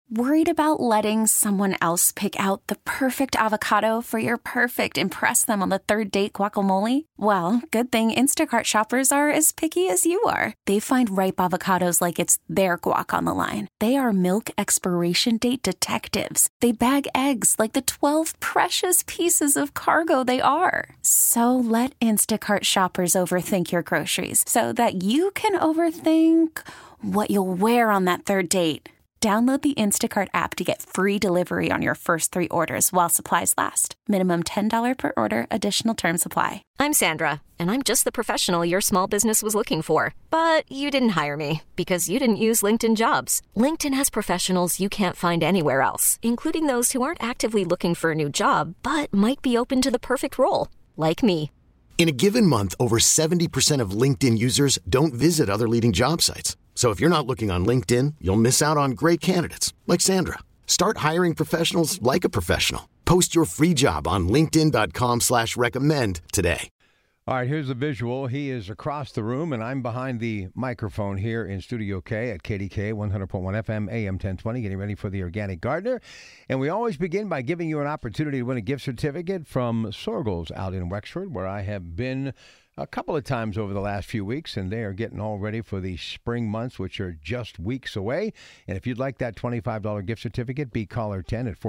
Worried about letting someone else pick out the perfect avocado for your perfect impress them on the third date guacamole? Well, good thing Instacart shoppers are as picky as you are. They find ripe avocados like it's their guac on the line. They are milk expiration date detectives. They bag eggs like the 12 precious pieces of cargo they are. So let Instacart shoppers overthink your groceries so that you can overthink what you'll wear on that third date. Download the Instacart app to get free delivery on your first 3 orders while supplies last. Minimum $10 per order. Additional terms apply. I'm Sandra, and I'm just the professional your small business was looking for. But you didn't hire me because you didn't use LinkedIn Jobs. LinkedIn has professionals you can't find anywhere else, including those who aren't actively looking for a new job, but might be open to the perfect role, like me. In a given month, over 70% of LinkedIn users don't visit other leading job sites. So if you're not looking on LinkedIn, you'll miss out on great candidates like Sandra. Start hiring professionals like a professional. Post your free job on linkedin.com/recommend today. All right, here's the visual. He is across the room, and I'm behind the microphone here in Studio K at KDK 100.1 FM, AM 1020, getting ready for the Organic Gardener. And we always begin by giving you an opportunity to win a gift certificate from Sorgles out in Wexford, where I have been a couple of times over the last few weeks, and they are getting all ready for the spring months, which are just weeks away. And if you'd like that $25 gift certificate, be caller 10 at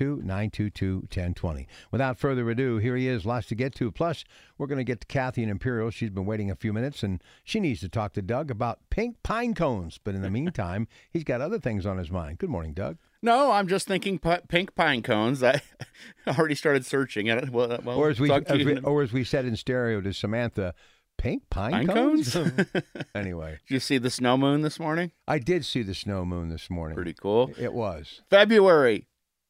412-922-1020. Without further ado, here he is, lots to get to. Plus, we're going to get to Kathy in Imperial. She's been waiting a few minutes, and she needs to talk to Doug about pink pine cones. But in the meantime, he's got other things on his mind. Good morning, Doug. No, I'm just thinking pink pine cones. I already started searching at it. Well, or as we said in stereo to Samantha, pink pine cones? Anyway. Did you see the snow moon this morning? I did see the snow moon this morning. Pretty cool. It was. February.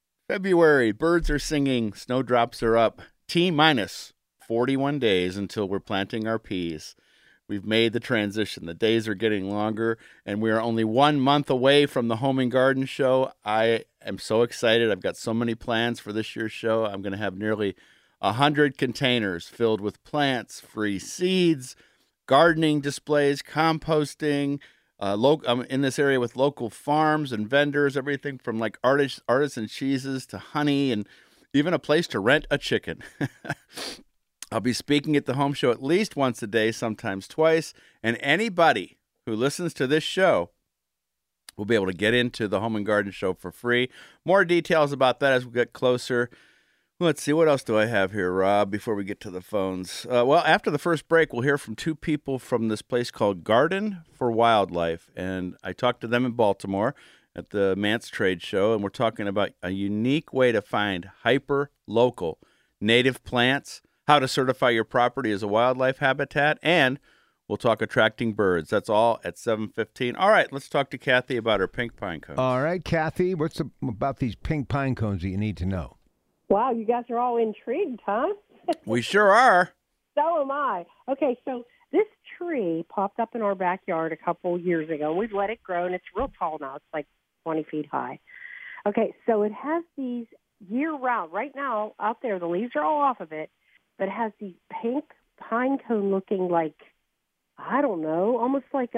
Birds are singing. Snowdrops are up. T-minus 41 days until we're planting our peas. We've made the transition. The days are getting longer, and we are only 1 month away from the Home and Garden Show. I am so excited. I've got so many plans for this year's show. I'm going to have nearly 100 containers filled with plants, free seeds, gardening displays, composting. I'm in this area with local farms and vendors, everything from like artisan cheeses to honey, and even a place to rent a chicken. I'll be speaking at the home show at least once a day, sometimes twice, and anybody who listens to this show will be able to get into the Home and Garden Show for free. More details about that as we get closer. Let's see, what else do I have here, Rob, before we get to the phones? Well, after the first break, we'll hear from 2 people from this place called Garden for Wildlife, and I talked to them in Baltimore at the Mance Trade Show, and we're talking about a unique way to find hyper-local native plants, how to certify your property as a wildlife habitat, and we'll talk attracting birds. That's all at 7:15. All right, let's talk to Kathy about her pink pine cones. All right, Kathy, what's about these pink pine cones that you need to know? Wow, you guys are all intrigued, huh? We sure are. So am I. Okay, so this tree popped up in our backyard a couple years ago, and we've let it grow, and it's real tall now. It's like 20 feet high. Okay, so it has these year-round. Right now, out there, the leaves are all off of it, but it has these pink pine cone looking like, I don't know, almost like they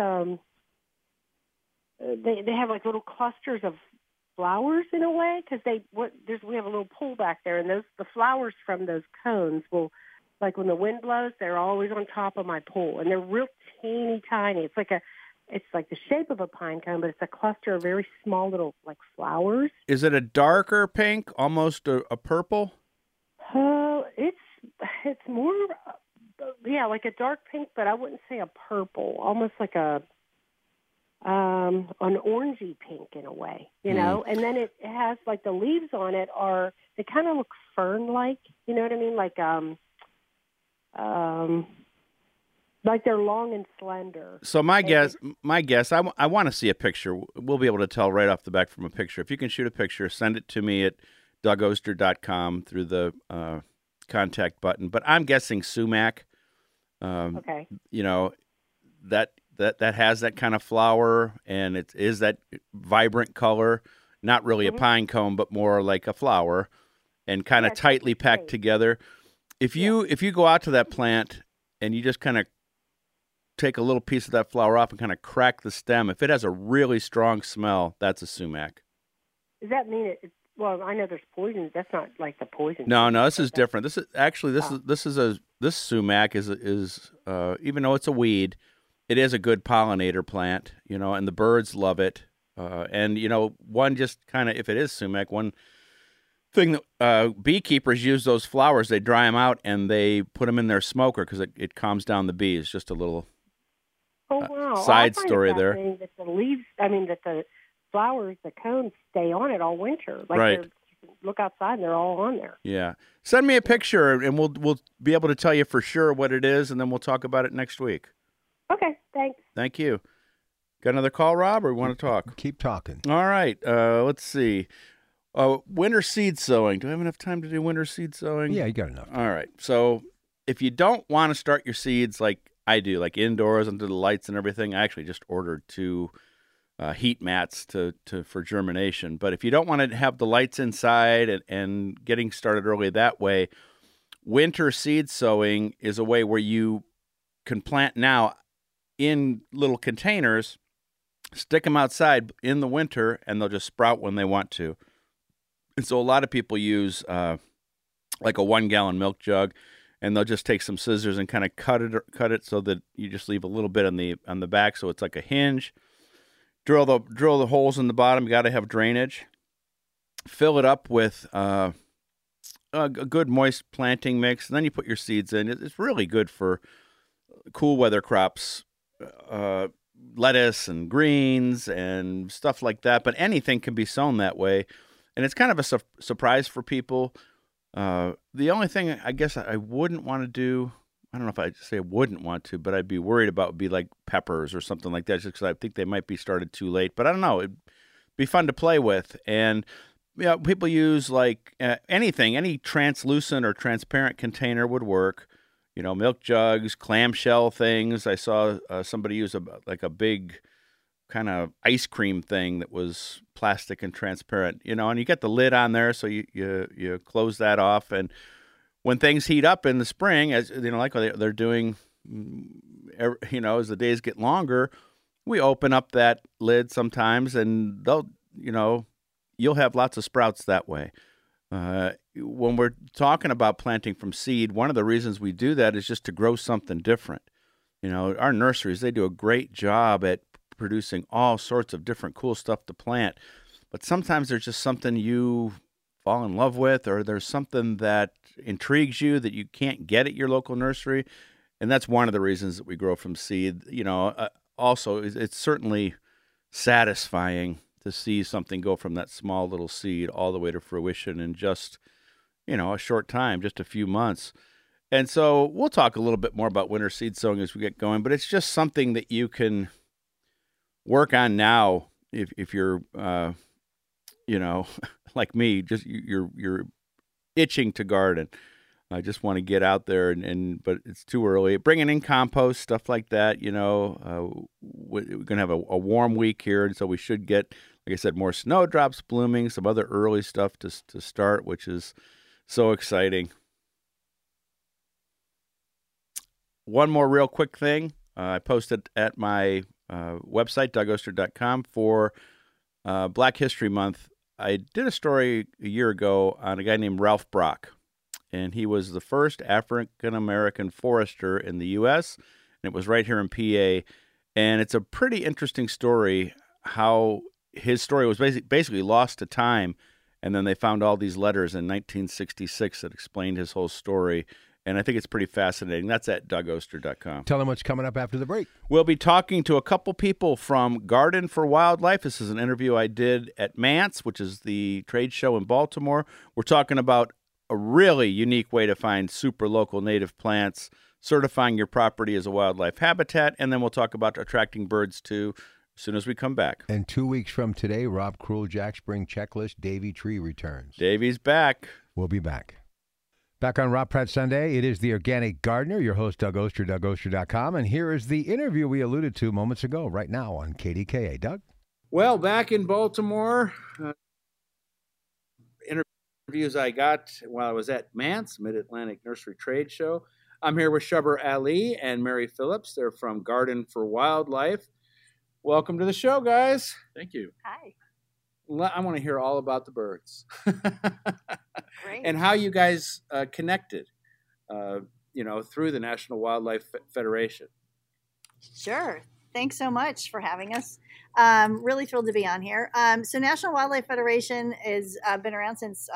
have like little clusters of flowers in a way, because we have a little pool back there, and the flowers from those cones will, like when the wind blows, they're always on top of my pool, and they're real teeny tiny. It's like the shape of a pine cone, but it's a cluster of very small little like flowers. Is it a darker pink, almost a purple? It's more, like a dark pink, but I wouldn't say a purple. Almost like an orangey pink in a way, you know. And then it has like the leaves on it they kind of look fern-like, you know what I mean? Like they're long and slender. So my guess, I want to see a picture. We'll be able to tell right off the bat from a picture. If you can shoot a picture, send it to me at DougOster.com through the contact button. But I'm guessing sumac. Okay. You know, that has that kind of flower, and it is that vibrant color. Not really a pine cone, but more like a flower, and kind of tightly packed together. If you go out to that plant and you just kind of take a little piece of that flower off and kind of crack the stem, if it has a really strong smell, that's a sumac. Does that mean it? Well, I know there's poison. That's not like the poison. No, this is different. This sumac is even though it's a weed, it is a good pollinator plant, and the birds love it. And one just kind of, if it is sumac, one thing that beekeepers use those flowers, they dry them out and they put them in their smoker because it calms down the bees. Just a little side story there. That the leaves, that the flowers, the cones stay on it all winter. Like right. You can look outside and they're all on there. Yeah. Send me a picture and we'll be able to tell you for sure what it is, and then we'll talk about it next week. Okay, thanks. Thank you. Got another call, Rob, or you want to talk? Keep talking. All right. Let's see. Winter seed sowing. Do I have enough time to do winter seed sowing? Yeah, you got enough. All right. So if you don't want to start your seeds like I do, like indoors under the lights and everything, I actually just ordered 2 heat mats for germination. But if you don't want to have the lights inside and getting started early that way, winter seed sowing is a way where you can plant now in little containers, stick them outside in the winter, and they'll just sprout when they want to. And so a lot of people use like a 1-gallon milk jug, and they'll just take some scissors and kind of cut it so that you just leave a little bit on the back, so it's like a hinge. Drill the holes in the bottom. You got to have drainage. Fill it up with a good moist planting mix, and then you put your seeds in. It's really good for cool weather crops, lettuce and greens and stuff like that. But anything can be sown that way. And it's kind of a surprise for people. The only thing I guess I wouldn't want to do, I don't know if I'd say I wouldn't want to, but I'd be worried about would be like peppers or something like that, just because I think they might be started too late. But I don't know. It'd be fun to play with. And people use like anything, any translucent or transparent container would work. Milk jugs, clamshell things. I saw somebody use a big kind of ice cream thing that was plastic and transparent, and you get the lid on there, so you close that off. And when things heat up in the spring, as like they're doing, as the days get longer, we open up that lid sometimes, and you'll have lots of sprouts that way. When we're talking about planting from seed, one of the reasons we do that is just to grow something different. Our nurseries, they do a great job at producing all sorts of different cool stuff to plant. But sometimes there's just something you fall in love with, or there's something that intrigues you that you can't get at your local nursery. And that's one of the reasons that we grow from seed. Also, it's certainly satisfying to see something go from that small little seed all the way to fruition in just, a short time, just a few months. And so we'll talk a little bit more about winter seed sowing as we get going, but it's just something that you can work on now if you're, like me, just you're itching to garden. I just want to get out there, but it's too early. Bringing in compost, stuff like that, we're going to have a warm week here, and so we should get, like I said, more snowdrops blooming, some other early stuff to start, which is so exciting. One more real quick thing. I posted at my website, DougOster.com, for Black History Month. I did a story a year ago on a guy named Ralph Brock, and he was the first African-American forester in the U.S., and it was right here in PA. And it's a pretty interesting story how his story was basically lost to time, and then they found all these letters in 1966 that explained his whole story. And I think it's pretty fascinating. That's at DougOster.com. Tell them what's coming up after the break. We'll be talking to a couple people from Garden for Wildlife. This is an interview I did at MANTS, which is the trade show in Baltimore. We're talking about a really unique way to find super local native plants, certifying your property as a wildlife habitat, and then we'll talk about attracting birds too as soon as we come back. And 2 weeks from today, Rob Krul, Jack Spring Checklist, Davy Tree returns. Davy's back. We'll be back. Back on Rob Pratt Sunday, it is The Organic Gardener, your host, Doug Oster, DougOster.com. And here is the interview we alluded to moments ago, right now on KDKA. Doug? Well, back in Baltimore, interviews I got while I was at MANTS, Mid-Atlantic Nursery Trade Show. I'm here with Shubber Ali and Mary Phillips. They're from Garden for Wildlife. Welcome to the show, guys. Thank you. Hi. I want to hear all about the birds. Great. And how you guys connected, through the National Wildlife Federation. Sure. Thanks so much for having us. Really thrilled to be on here. So National Wildlife Federation has been around since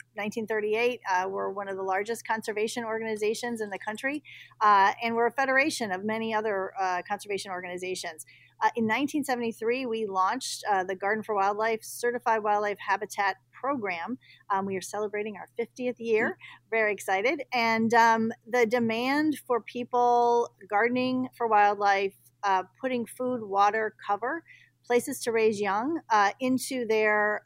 1938. We're one of the largest conservation organizations in the country, and we're a federation of many other conservation organizations. In 1973, we launched the Garden for Wildlife Certified Wildlife Habitat Program. We are celebrating our 50th year. Very excited. And the demand for people gardening for wildlife, putting food, water, cover, places to raise young into their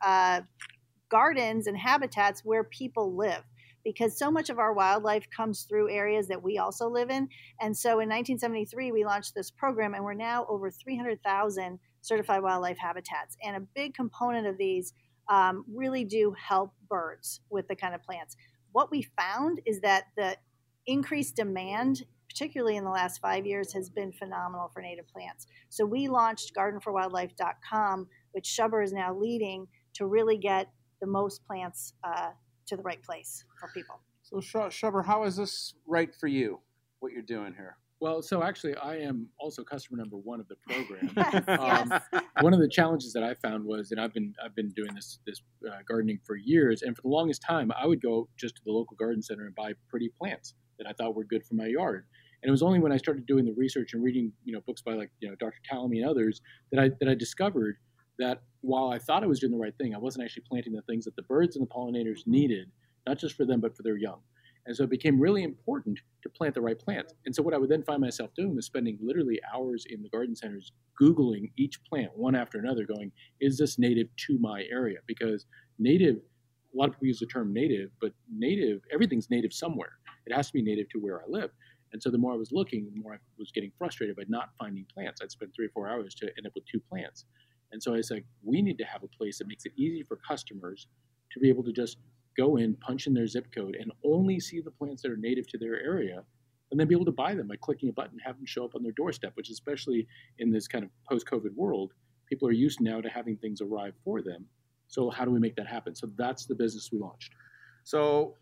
gardens and habitats where people live. Because so much of our wildlife comes through areas that we also live in. And so in 1973, we launched this program, and we're now over 300,000 certified wildlife habitats. And a big component of these really do help birds with the kind of plants. What we found is that the increased demand, particularly in the last 5 years, has been phenomenal for native plants. So we launched gardenforwildlife.com, which Shubber is now leading, to really get the most plants to the right place for people. So Shubber, how is this right for you, what you're doing here? Well, so actually, I am also customer number one of the program. Yes. One of the challenges that I found was that I've been doing this gardening for years, and for the longest time, I would go just to the local garden center and buy pretty plants that I thought were good for my yard. And it was only when I started doing the research and reading, books by Dr. Tallamy and others that I discovered that while I thought I was doing the right thing, I wasn't actually planting the things that the birds and the pollinators needed, not just for them, but for their young. And so it became really important to plant the right plants. And so what I would then find myself doing was spending literally hours in the garden centers Googling each plant one after another, going, is this native to my area? Because native, a lot of people use the term native, but native, everything's native somewhere. It has to be native to where I live. And so the more I was looking, the more I was getting frustrated by not finding plants. I'd spend 3 or 4 hours to end up with 2 plants. And so I was like, we need to have a place that makes it easy for customers to be able to just go in, punch in their zip code, and only see the plants that are native to their area, and then be able to buy them by clicking a button, have them show up on their doorstep, which especially in this kind of post-COVID world, people are used now to having things arrive for them. So how do we make that happen? So that's the business we launched. So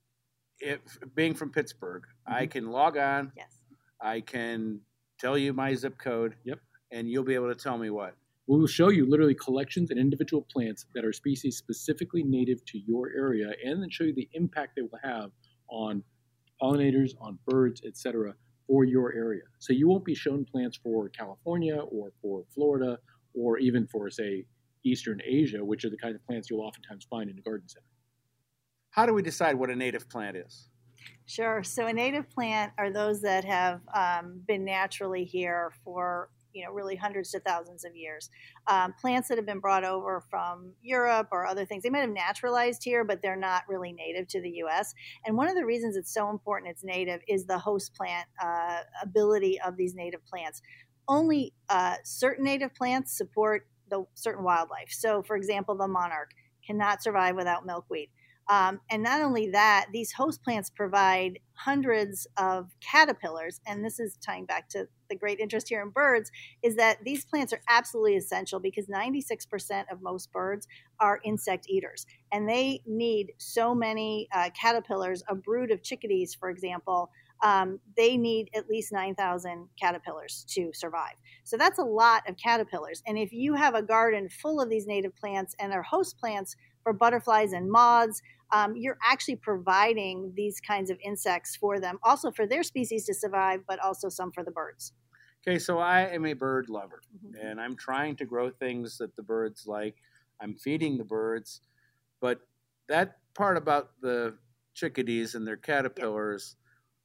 if being from Pittsburgh, I can log on. Yes. I can tell you my zip code. Yep. And you'll be able to tell me what? We will show you literally collections and individual plants that are species specifically native to your area, and then show you the impact they will have on pollinators, on birds, etc., for your area. So you won't be shown plants for California or for Florida or even for, say, Eastern Asia, which are the kind of plants you'll oftentimes find in a garden center. How do we decide what a native plant is? Sure. So a native plant are those that have been naturally here for really hundreds to thousands of years. Plants that have been brought over from Europe or other things, they might have naturalized here, but they're not really native to the U.S. And one of the reasons it's so important it's native is the host plant ability of these native plants. Only certain native plants support the certain wildlife. So, for example, the monarch cannot survive without milkweed. And not only that, these host plants provide hundreds of caterpillars, and this is tying back to the great interest here in birds, is that these plants are absolutely essential because 96% of most birds are insect eaters, and they need so many caterpillars. A brood of chickadees, for example, they need at least 9,000 caterpillars to survive. So that's a lot of caterpillars. And if you have a garden full of these native plants and are host plants for butterflies and moths, you're actually providing these kinds of insects for them, also for their species to survive, but also some for the birds. Okay, so I am a bird lover, and I'm trying to grow things that the birds like. I'm feeding the birds, but that part about the chickadees and their caterpillars,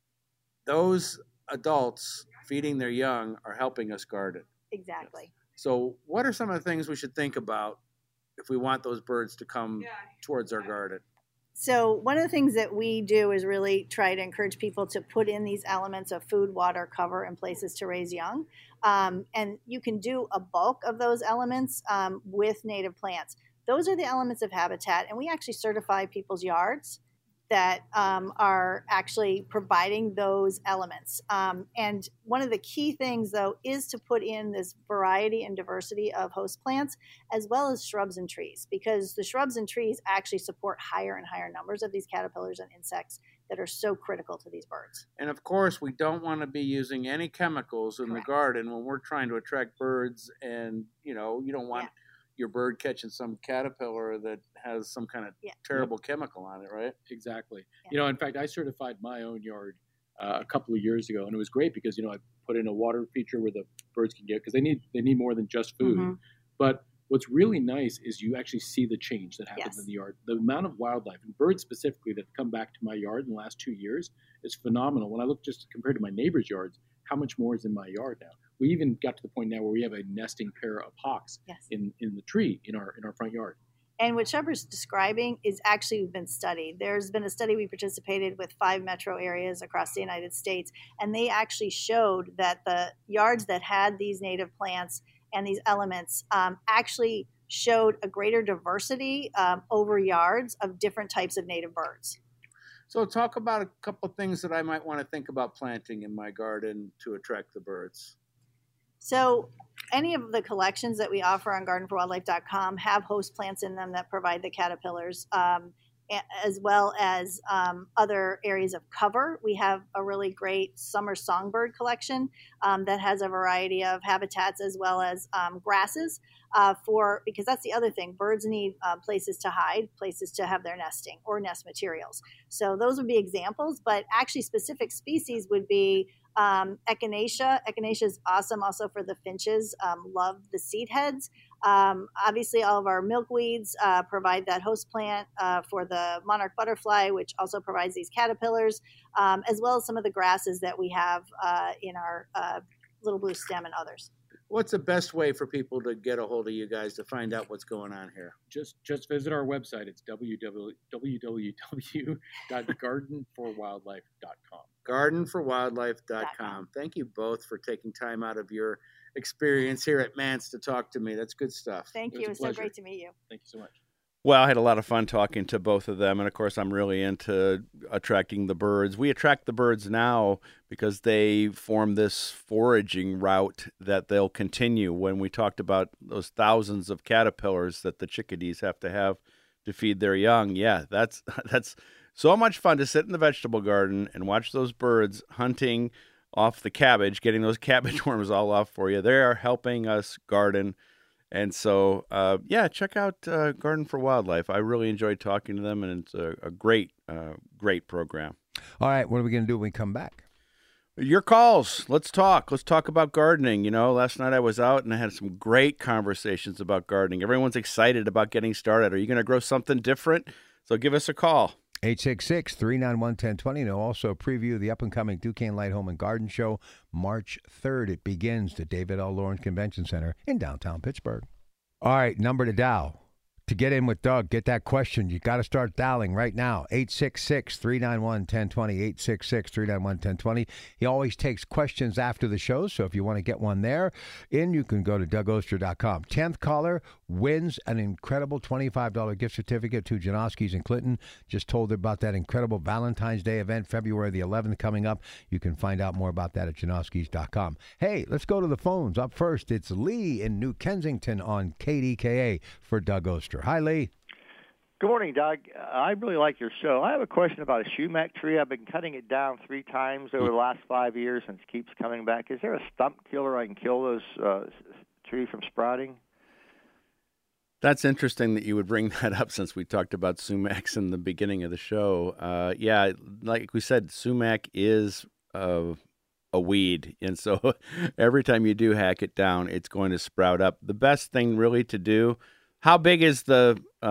those adults feeding their young are helping us garden. Exactly. So what are some of the things we should think about if we want those birds to come towards our garden? So one of the things that we do is really try to encourage people to put in these elements of food, water, cover, and places to raise young. And you can do a bulk of those elements with native plants. Those are the elements of habitat, and we actually certify people's yards that are actually providing those elements. And one of the key things, though, is to put in this variety and diversity of host plants, as well as shrubs and trees, because the shrubs and trees actually support higher and higher numbers of these caterpillars and insects that are so critical to these birds. And of course, we don't want to be using any chemicals in the garden when we're trying to attract birds. And, you don't want your bird catching some caterpillar that has some kind of terrible chemical on it, right? Exactly. In fact, I certified my own yard a couple of years ago, and it was great because, I put in a water feature where the birds can get, because they need more than just food. Mm-hmm. But what's really nice is you actually see the change that happens in the yard. The amount of wildlife, and birds specifically, that have come back to my yard in the last 2 years is phenomenal. When I look just compared to my neighbors' yards, how much more is in my yard now? We even got to the point now where we have a nesting pair of hawks in the tree in our front yard. And what Shepard's describing is actually been studied. There's been a study we participated with 5 metro areas across the United States, and they actually showed that the yards that had these native plants and these elements actually showed a greater diversity over yards of different types of native birds. So talk about a couple of things that I might want to think about planting in my garden to attract the birds. So any of the collections that we offer on gardenforwildlife.com have host plants in them that provide the caterpillars, as well as other areas of cover. We have a really great summer songbird collection that has a variety of habitats as well as grasses because that's the other thing. Birds need places to hide, places to have their nesting or nest materials. So those would be examples, but actually specific species would be Echinacea. Echinacea is awesome also for the finches. Love the seed heads. Obviously, all of our milkweeds provide that host plant for the monarch butterfly, which also provides these caterpillars, as well as some of the grasses that we have in our little blue stem and others. What's the best way for people to get a hold of you guys to find out what's going on here? Just visit our website. It's www.gardenforwildlife.com. Gardenforwildlife.com. Thank you both for taking time out of your experience here at Mance to talk to me. That's good stuff. Thank you. It was so great to meet you. Thank you so much. Well, I had a lot of fun talking to both of them. And, of course, I'm really into attracting the birds. We attract the birds now because they form this foraging route that they'll continue. When we talked about those thousands of caterpillars that the chickadees have to feed their young, that's so much fun to sit in the vegetable garden and watch those birds hunting off the cabbage, getting those cabbage worms all off for you. They are helping us garden. And so, check out Garden for Wildlife. I really enjoyed talking to them, and it's a great program. All right, what are we going to do when we come back? Your calls. Let's talk. Let's talk about gardening. Last night I was out and I had some great conversations about gardening. Everyone's excited about getting started. Are you going to grow something different? So give us a call. 866-391-1020. And also preview the up-and-coming Duquesne Light Home and Garden Show March 3rd. It begins at David L. Lawrence Convention Center in downtown Pittsburgh. All right, number to dial. To get in with Doug, get that question. You got to start dialing right now. 866-391-1020. 866-391-1020. He always takes questions after the show, so if you want to get one there in, you can go to DougOster.com. 10th caller wins an incredible $25 gift certificate to Janoski's in Clinton. Just told about that incredible Valentine's Day event, February the 11th coming up. You can find out more about that at Janoski's.com. Hey, let's go to the phones. Up first, it's Lee in New Kensington on KDKA for Doug Oster. Hi, Lee. Good morning, Doug. I really like your show. I have a question about a sumac tree. I've been cutting it down 3 times over the last 5 years and it keeps coming back. Is there a stump killer I can kill those tree from sprouting? That's interesting that you would bring that up since we talked about sumacs in the beginning of the show. Like we said, sumac is a weed, and so every time you do hack it down, it's going to sprout up. The best thing really to do. How big is the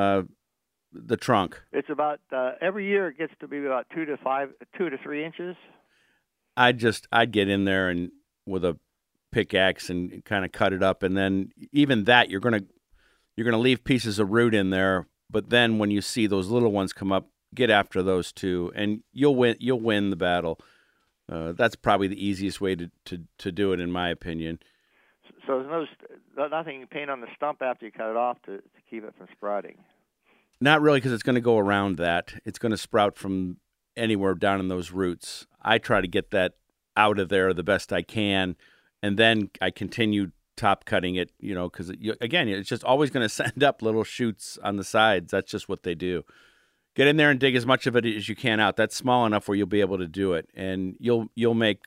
trunk? It's about every year it gets to be about 2 to 3 inches. I'd get in there and with a pickaxe and kind of cut it up, and then even that you're gonna leave pieces of root in there. But then when you see those little ones come up, get after those too, and you'll win. You'll win the battle. That's probably the easiest way to do it, in my opinion. So there's nothing you paint on the stump after you cut it off to keep it from sprouting. Not really, because it's going to go around that. It's going to sprout from anywhere down in those roots. I try to get that out of there the best I can, and then I continue top cutting it, because, again, it's just always going to send up little shoots on the sides. That's just what they do. Get in there and dig as much of it as you can out. That's small enough where you'll be able to do it, and you'll make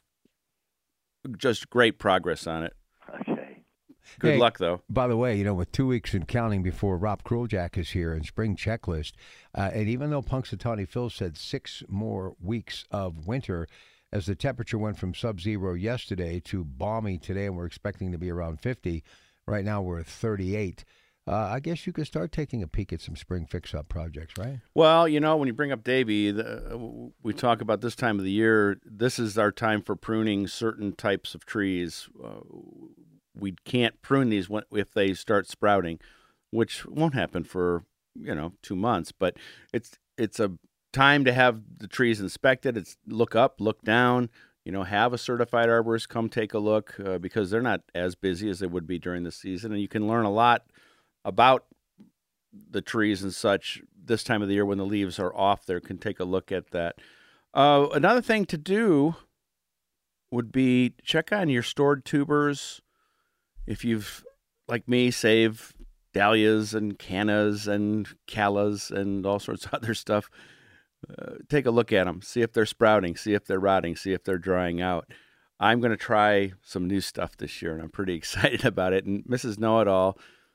just great progress on it. Okay. Good luck, though. By the way, with 2 weeks and counting before Rob Kruljak is here in spring checklist, and even though Punxsutawney Phil said 6 more weeks of winter, as the temperature went from sub-zero yesterday to balmy today, and we're expecting to be around 50. Right now we're at 38. I guess you could start taking a peek at some spring fix-up projects, right? Well, when you bring up Davey, we talk about this time of the year. This is our time for pruning certain types of trees. We can't prune these if they start sprouting, which won't happen for 2 months. But it's a time to have the trees inspected. It's look up, look down. Have a certified arborist come take a look because they're not as busy as they would be during the season, and you can learn a lot about the trees and such this time of the year when the leaves are off. There can take a look at that. Another thing to do would be check on your stored tubers. If you've, like me, save dahlias and cannas and callas and all sorts of other stuff, take a look at them. See if they're sprouting. See if they're rotting. See if they're drying out. I'm going to try some new stuff this year, and I'm pretty excited about it. And Mrs. Know-It-All,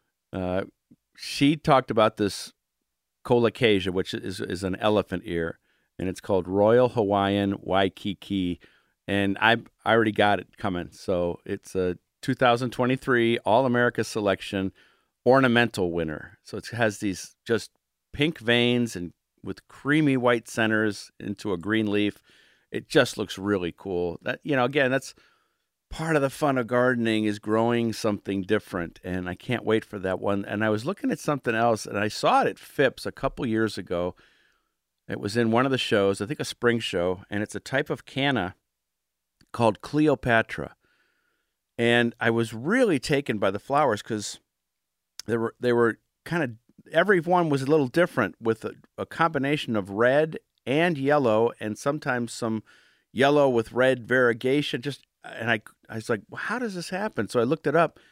she talked about this colocasia, which is an elephant ear, and it's called Royal Hawaiian Waikiki, and I already got it coming. So it's a 2023 All-America Selection ornamental winner. So it has these just pink veins and with creamy white centers into a green leaf. It just looks really cool. That, again, that's part of the fun of gardening, is growing something different, and I can't wait for that one. And I was looking at something else, and I saw it at Phipps a couple years ago. It was in one of the shows, I think a spring show, and it's a type of canna called Cleopatra. And I was really taken by the flowers because they were kind of, every one was a little different, with a combination of red and yellow, and sometimes some yellow with red variegation. And I was like, well, how does this happen? So I looked it up.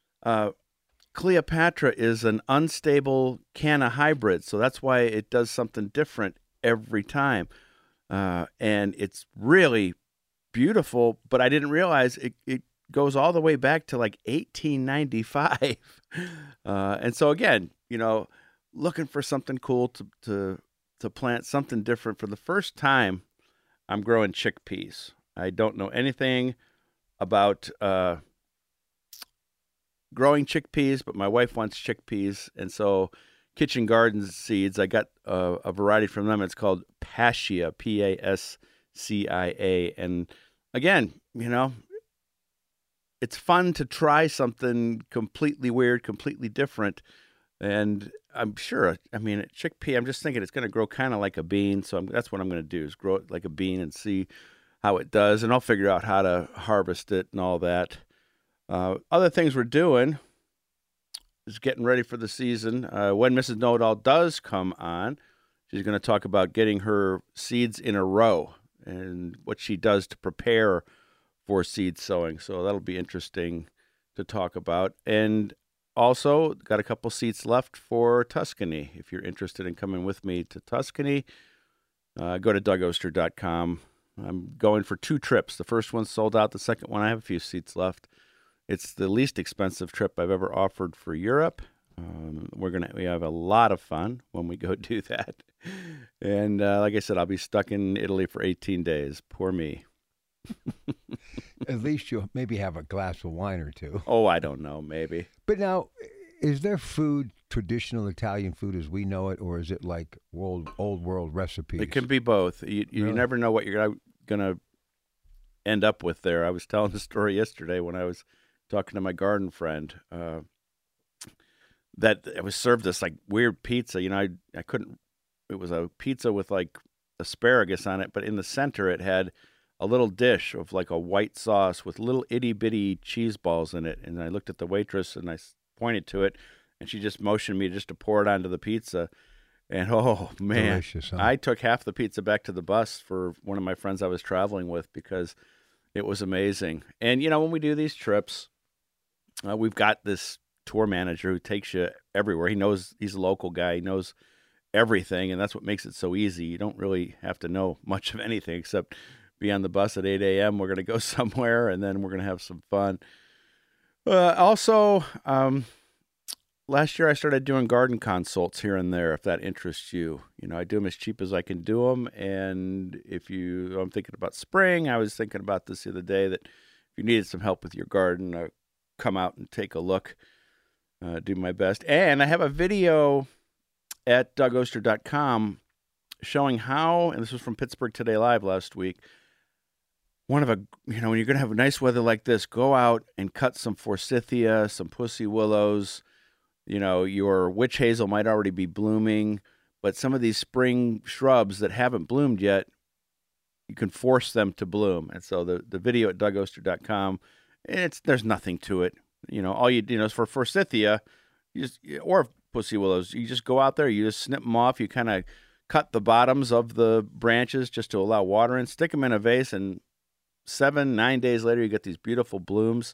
Cleopatra is an unstable canna hybrid, so that's why it does something different every time. And it's really beautiful, but I didn't realize it goes all the way back to like 1895. And so again, looking for something cool to plant, something different. For the first time, I'm growing chickpeas. I don't know anything about growing chickpeas, but my wife wants chickpeas, and so Kitchen Garden Seeds, I got a variety from them. It's called Pascia, Pascia, and again, it's fun to try something completely weird, completely different. And I'm sure, chickpea, I'm just thinking it's going to grow kind of like a bean. So that's what I'm going to do, is grow it like a bean and see how it does. And I'll figure out how to harvest it and all that. Other things we're doing is getting ready for the season. When Mrs. Know-It-All does come on, she's going to talk about getting her seeds in a row and what she does to prepare for seed sowing. So that'll be interesting to talk about. And also got a couple seats left for Tuscany. If you're interested in coming with me to Tuscany, go to DougOster.com. I'm going for 2 trips. The first one's sold out. The second one, I have a few seats left. It's the least expensive trip I've ever offered for Europe. We have a lot of fun when we go do that. And like I said, I'll be stuck in Italy for 18 days. Poor me. At least you'll maybe have a glass of wine or two. Oh, I don't know, maybe. But now, is there food, traditional Italian food as we know it, or is it like old world recipes? It can be both. You Really? never know what you're going to end up with there. I was telling the story yesterday when I was talking to my garden friend that I was served this like weird pizza. I couldn't. It was a pizza with like asparagus on it, but in the center it had a little dish of like a white sauce with little itty bitty cheese balls in it. And I looked at the waitress and I pointed to it, and she just motioned me just to pour it onto the pizza. And, oh, man, delicious, huh? I took half the pizza back to the bus for one of my friends I was traveling with because it was amazing. And, when we do these trips, we've got this tour manager who takes you everywhere. He knows, he's a local guy. He knows everything, and that's what makes it so easy. You don't really have to know much of anything except be on the bus at 8 a.m. We're going to go somewhere, and then we're going to have some fun. Also, last year I started doing garden consults here and there, if that interests you. I do them as cheap as I can do them, and I'm thinking about spring. I was thinking about this the other day, that if you needed some help with your garden, come out and take a look, do my best. And I have a video at DougOster.com showing how, and this was from Pittsburgh Today Live last week, when you're going to have nice weather like this, go out and cut some forsythia, some pussy willows. Your witch hazel might already be blooming, but some of these spring shrubs that haven't bloomed yet, you can force them to bloom. And so the video at DougOster.com, there's nothing to it. All you is for forsythia, or pussy willows, you just go out there, you just snip them off, you kind of cut the bottoms of the branches just to allow water in, stick them in a vase, and 7-9 days later, you get these beautiful blooms.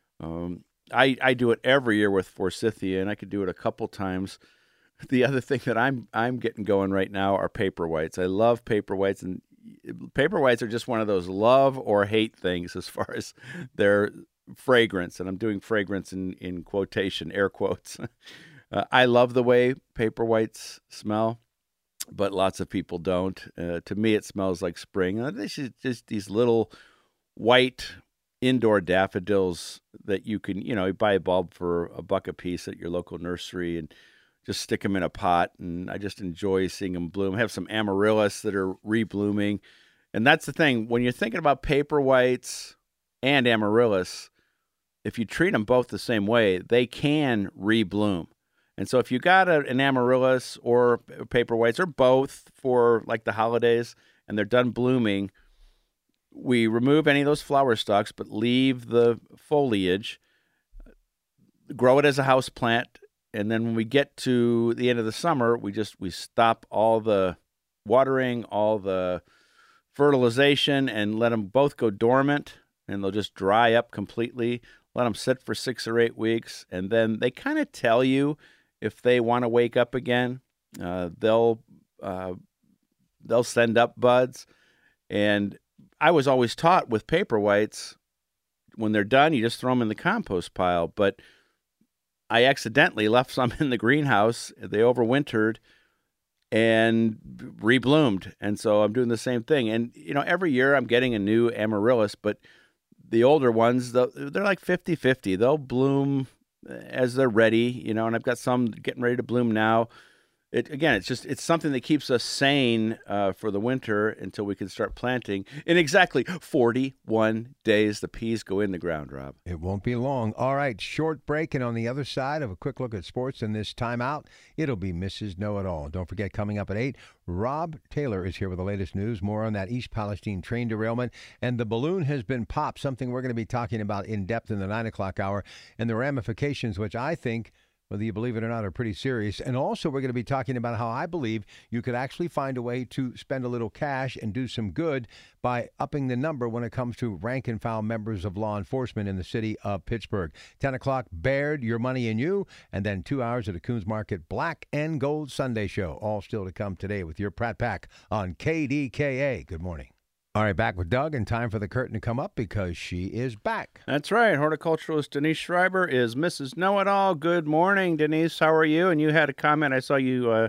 I do it every year with forsythia, and I could do it a couple times. The other thing that I'm getting going right now are paper whites. I love paper whites, and paper whites are just one of those love or hate things as far as their fragrance, and I'm doing fragrance in quotation, air quotes. I love the way paper whites smell, but lots of people don't. To me, it smells like spring. This is just these little white indoor daffodils that you can, you buy a bulb for $1 a piece at your local nursery and just stick them in a pot. And I just enjoy seeing them bloom. I have some amaryllis that are reblooming. And that's the thing. When you're thinking about paper whites and amaryllis, if you treat them both the same way, they can rebloom. And so if you got an amaryllis or paper whites or both for like the holidays and they're done blooming, we remove any of those flower stalks but leave the foliage, grow it as a house plant, and then when we get to the end of the summer, we stop all the watering, all the fertilization, and let them both go dormant, and they'll just dry up completely. Let them sit for 6 or 8 weeks, and then they kind of tell you if they want to wake up again. They'll send up buds. And I was always taught with paper whites, when they're done, you just throw them in the compost pile. But I accidentally left some in the greenhouse. They overwintered and rebloomed. And so I'm doing the same thing. And, every year I'm getting a new amaryllis, but the older ones, they're like 50-50. They'll bloom as they're ready, and I've got some getting ready to bloom now. It's something that keeps us sane for the winter until we can start planting. In exactly 41 days, the peas go in the ground, Rob. It won't be long. All right, short break, and on the other side of a quick look at sports in this timeout, it'll be Mrs. Know-It-All. Don't forget, coming up at 8, Rob Taylor is here with the latest news. More on that East Palestine train derailment. And the balloon has been popped, something we're going to be talking about in depth in the 9 o'clock hour, and the ramifications, which I think, whether you believe it or not, are pretty serious. And also, we're going to be talking about how I believe you could actually find a way to spend a little cash and do some good by upping the number when it comes to rank and file members of law enforcement in the city of Pittsburgh. 10 o'clock, Baird, Your Money and You, and then 2 hours of the Coons Market Black and Gold Sunday Show. All still to come today with your Pratt Pack on KDKA. Good morning. All right, back with Doug, and time for the curtain to come up because she is back. That's right. Horticulturalist Denise Schreiber is Mrs. Know-It-All. Good morning, Denise. How are you? And you had a comment. I saw you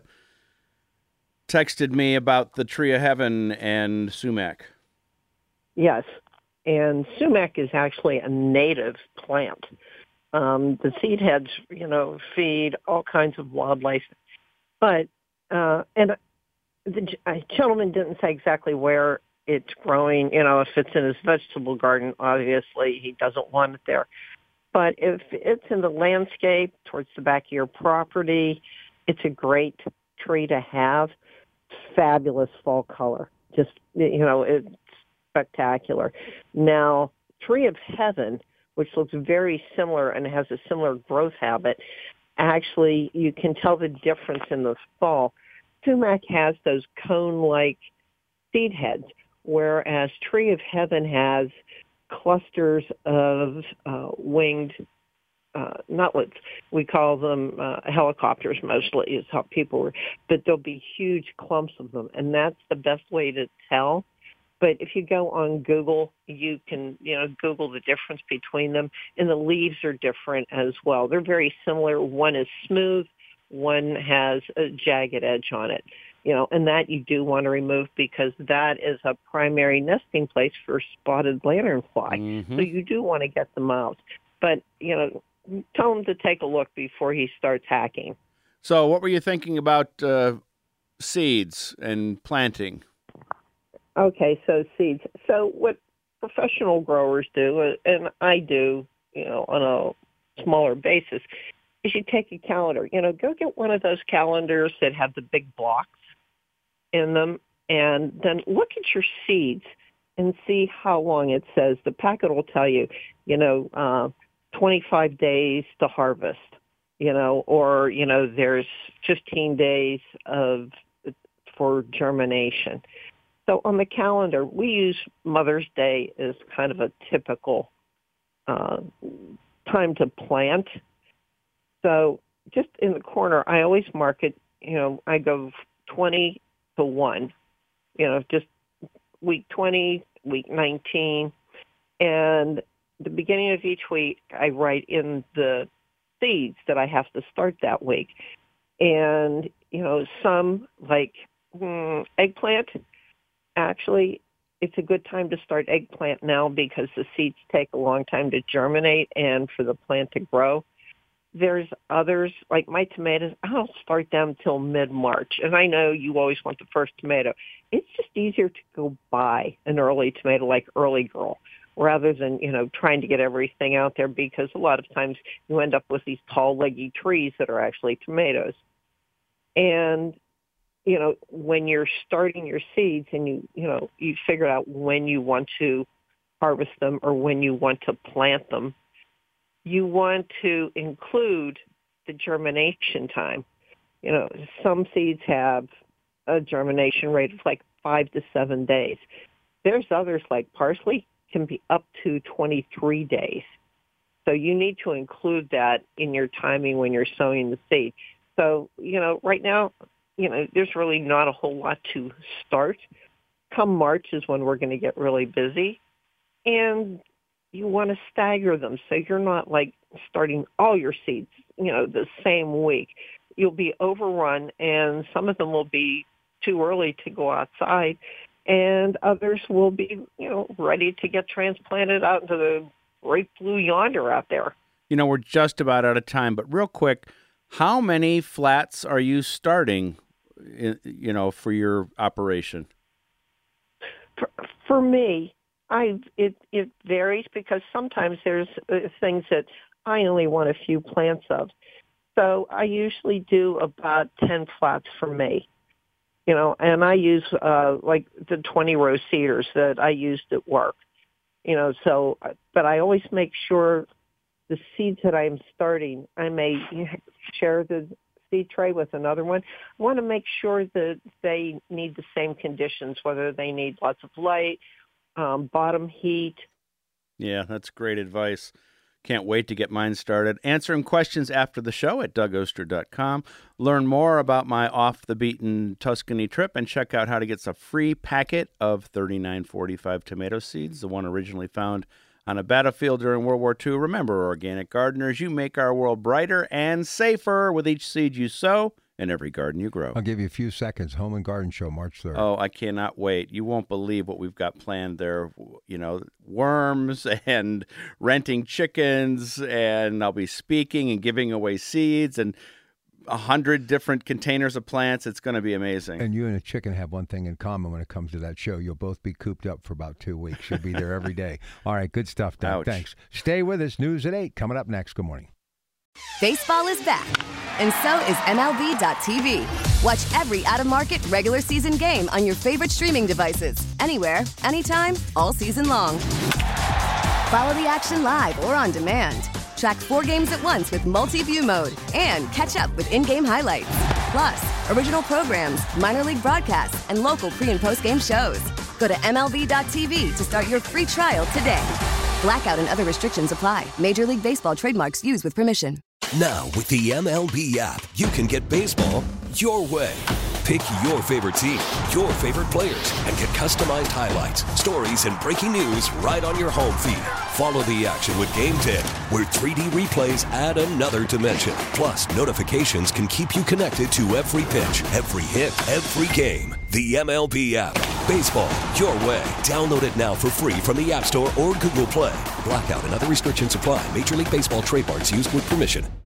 texted me about the Tree of Heaven and sumac. Yes, and sumac is actually a native plant. The seed heads, feed all kinds of wildlife. But, and the gentleman didn't say exactly where it's growing. If it's in his vegetable garden, obviously he doesn't want it there. But if it's in the landscape towards the back of your property, it's a great tree to have. Fabulous fall color. Just, it's spectacular. Now, Tree of Heaven, which looks very similar and has a similar growth habit, actually you can tell the difference in the fall. sumac has those cone-like seed heads, whereas Tree of Heaven has clusters of winged nutlets. We call them helicopters mostly, is how people were, but there'll be huge clumps of them, and that's the best way to tell. But if you go on Google, you can, Google the difference between them, and the leaves are different as well. They're very similar. One is smooth, one has a jagged edge on it, and that you do want to remove because that is a primary nesting place for spotted lanternfly. Mm-hmm. So you do want to get them out. But, tell him to take a look before he starts hacking. So what were you thinking about seeds and planting? Okay, so seeds. So what professional growers do, and I do, on a smaller basis, is you take a calendar. Go get one of those calendars that have the big blocks in them, and then look at your seeds and see how long it says. The packet will tell you, 25 days to harvest, or, there's 15 days for germination. So on the calendar, we use Mother's Day as kind of a typical time to plant. So just in the corner, I always mark it, I go 20 to 1, just week 20, week 19. And the beginning of each week, I write in the seeds that I have to start that week. And, some like eggplant, actually, it's a good time to start eggplant now because the seeds take a long time to germinate and for the plant to grow. There's others, like my tomatoes, I don't start them till mid-March. And I know you always want the first tomato. It's just easier to go buy an early tomato like Early Girl rather than, trying to get everything out there because a lot of times you end up with these tall, leggy trees that are actually tomatoes. And when you're starting your seeds and you figure out when you want to harvest them or when you want to plant them, you want to include the germination time. Some seeds have a germination rate of like 5 to 7 days. There's others like parsley can be up to 23 days. So you need to include that in your timing when you're sowing the seed. So, right now, there's really not a whole lot to start. Come March is when we're going to get really busy. And you want to stagger them so you're not like starting all your seeds, the same week. You'll be overrun and some of them will be too early to go outside and others will be, ready to get transplanted out into the great blue yonder out there. We're just about out of time, but real quick, how many flats are you starting, for your operation? For me, it varies because sometimes there's things that I only want a few plants of. So I usually do about 10 flats for me, and I use like the 20-row cedars that I used at work, but I always make sure the seeds that I'm starting, I may share the seed tray with another one. I want to make sure that they need the same conditions, whether they need lots of light, bottom heat. Yeah, that's great advice. Can't wait to get mine started. Answering questions after the show at DougOster.com. Learn more about my off-the-beaten Tuscany trip and check out how to get a free packet of 3945 tomato seeds, the one originally found on a battlefield during World War II. Remember, organic gardeners, you make our world brighter and safer with each seed you sow in every garden you grow. I'll give you a few seconds. Home and Garden Show, March 3rd. Oh, I cannot wait. You won't believe what we've got planned there. Worms and renting chickens, and I'll be speaking and giving away seeds and 100 different containers of plants. It's going to be amazing. And you and a chicken have one thing in common when it comes to that show. You'll both be cooped up for about 2 weeks. You'll be there every day. All right, good stuff, Doug. Ouch. Thanks. Stay with us. News at 8 coming up next. Good morning. Baseball is back, and so is MLB.tv. Watch every out-of-market regular season game on your favorite streaming devices, anywhere, anytime, all season long. Follow the action live or on demand. Track 4 games at once with multi-view mode and catch up with in-game highlights. Plus, original programs, minor league broadcasts, and local pre- and post-game shows. Go to MLB.tv to start your free trial today. Blackout and other restrictions apply. Major League Baseball trademarks used with permission. Now, with the MLB app, you can get baseball your way. Pick your favorite team, your favorite players, and get customized highlights, stories, and breaking news right on your home feed. Follow the action with Game 10, where 3D replays add another dimension. Plus, notifications can keep you connected to every pitch, every hit, every game. The MLB app. Baseball your way. Download it now for free from the App Store or Google Play. Blackout and other restrictions apply. Major League Baseball trademarks used with permission.